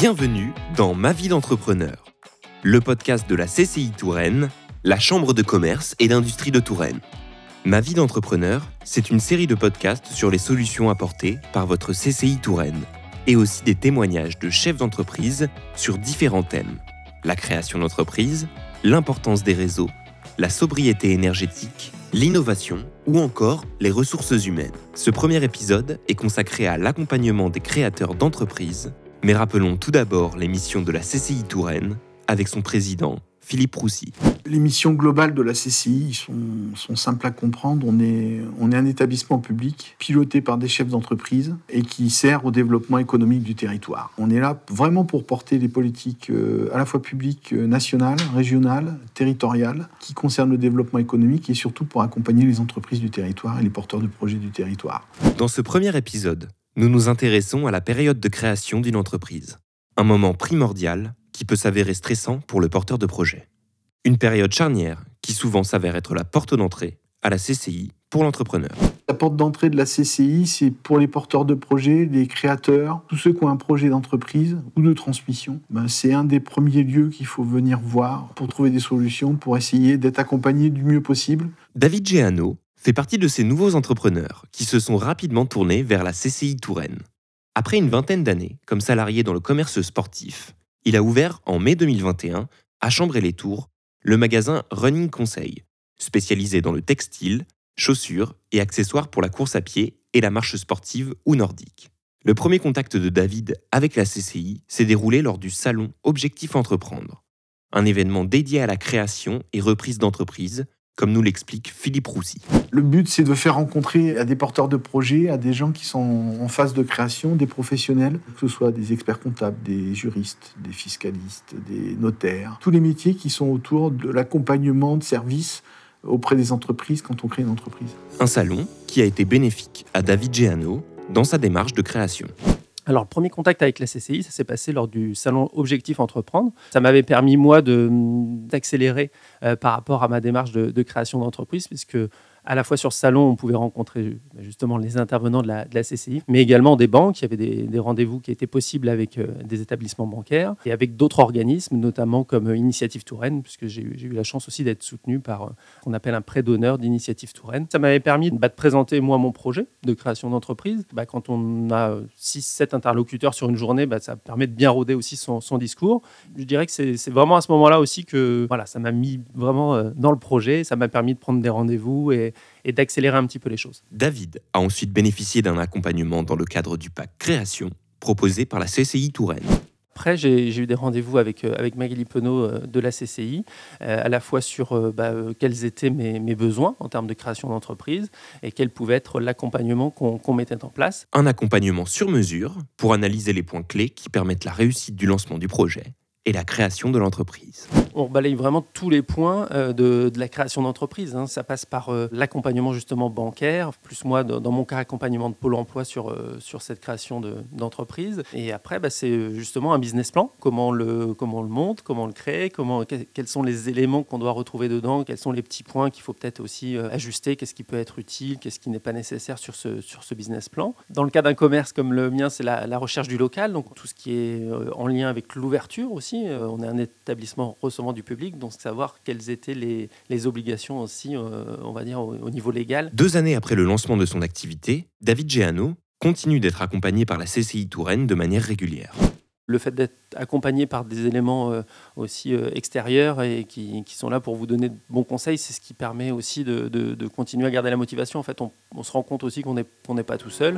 Bienvenue dans Ma vie d'entrepreneur, le podcast de la CCI Touraine, la Chambre de commerce et d'industrie de Touraine. Ma vie d'entrepreneur, c'est une série de podcasts sur les solutions apportées par votre CCI Touraine et aussi des témoignages de chefs d'entreprise sur différents thèmes. La création d'entreprise, l'importance des réseaux, la sobriété énergétique, l'innovation ou encore les ressources humaines. Ce premier épisode est consacré à l'accompagnement des créateurs d'entreprises, mais rappelons tout d'abord les missions de la CCI Touraine avec son président, Philippe Roussy. Les missions globales de la CCI sont simples à comprendre. On est un établissement public piloté par des chefs d'entreprise et qui sert au développement économique du territoire. On est là vraiment pour porter des politiques à la fois publiques, nationales, régionales, territoriales, qui concernent le développement économique et surtout pour accompagner les entreprises du territoire et les porteurs de projets du territoire. Dans ce premier épisode, nous nous intéressons à la période de création d'une entreprise. Un moment primordial qui peut s'avérer stressant pour le porteur de projet. Une période charnière qui souvent s'avère être la porte d'entrée à la CCI pour l'entrepreneur. La porte d'entrée de la CCI, c'est pour les porteurs de projets, les créateurs, tous ceux qui ont un projet d'entreprise ou de transmission. C'est un des premiers lieux qu'il faut venir voir pour trouver des solutions, pour essayer d'être accompagné du mieux possible. David Géano fait partie de ces nouveaux entrepreneurs qui se sont rapidement tournés vers la CCI Touraine. Après une vingtaine d'années comme salarié dans le commerce sportif, il a ouvert en mai 2021, à Chambray-les-Tours, le magasin Running Conseil, spécialisé dans le textile, chaussures et accessoires pour la course à pied et la marche sportive ou nordique. Le premier contact de David avec la CCI s'est déroulé lors du salon Objectif Entreprendre, un événement dédié à la création et reprise d'entreprise, comme nous l'explique Philippe Roussy. Le but, c'est de faire rencontrer à des porteurs de projets, à des gens qui sont en phase de création, des professionnels, que ce soit des experts comptables, des juristes, des fiscalistes, des notaires, tous les métiers qui sont autour de l'accompagnement de services auprès des entreprises quand on crée une entreprise. Un salon qui a été bénéfique à David Géano dans sa démarche de création. Alors, le premier contact avec la CCI, ça s'est passé lors du salon Objectif Entreprendre. Ça m'avait permis, moi, d'accélérer par rapport à ma démarche de création d'entreprise, puisque à la fois sur ce salon, on pouvait rencontrer justement les intervenants de la CCI, mais également des banques. Il y avait des rendez-vous qui étaient possibles avec des établissements bancaires et avec d'autres organismes, notamment comme Initiative Touraine, puisque j'ai eu la chance aussi d'être soutenu par ce qu'on appelle un prêt d'honneur d'Initiative Touraine. Ça m'avait permis de présenter, moi, mon projet de création d'entreprise. Quand on a 6-7 interlocuteurs sur une journée, ça permet de bien rôder aussi son discours. Je dirais que c'est vraiment à ce moment-là aussi que ça m'a mis vraiment dans le projet. Ça m'a permis de prendre des rendez-vous et d'accélérer un petit peu les choses. David a ensuite bénéficié d'un accompagnement dans le cadre du pack Création proposé par la CCI Touraine. Après, j'ai eu des rendez-vous avec Magali Penaud de la CCI, à la fois sur quels étaient mes besoins en termes de création d'entreprise et quel pouvait être l'accompagnement qu'on mettait en place. Un accompagnement sur mesure pour analyser les points clés qui permettent la réussite du lancement du projet et la création de l'entreprise. On balaye vraiment tous les points de la création d'entreprise. Ça passe par l'accompagnement justement bancaire, plus moi, dans mon cas, accompagnement de Pôle emploi sur cette création d'entreprise. Et après, c'est justement un business plan. Comment on le monte, comment on le crée, quels sont les éléments qu'on doit retrouver dedans, quels sont les petits points qu'il faut peut-être aussi ajuster, qu'est-ce qui peut être utile, qu'est-ce qui n'est pas nécessaire sur ce business plan. Dans le cas d'un commerce comme le mien, c'est la recherche du local, donc tout ce qui est en lien avec l'ouverture aussi. On est un établissement recevant du public, donc savoir quelles étaient les obligations aussi, on va dire, au niveau légal. 2 années après le lancement de son activité, David Géano continue d'être accompagné par la CCI Touraine de manière régulière. Le fait d'être accompagné par des éléments aussi extérieurs et qui sont là pour vous donner de bons conseils, c'est ce qui permet aussi de continuer à garder la motivation. En fait, on se rend compte aussi qu'on n'est pas tout seul.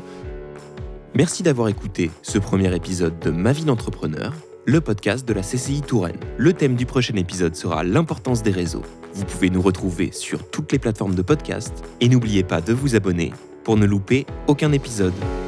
Merci d'avoir écouté ce premier épisode de Ma vie d'entrepreneur, le podcast de la CCI Touraine. Le thème du prochain épisode sera l'importance des réseaux. Vous pouvez nous retrouver sur toutes les plateformes de podcast et n'oubliez pas de vous abonner pour ne louper aucun épisode.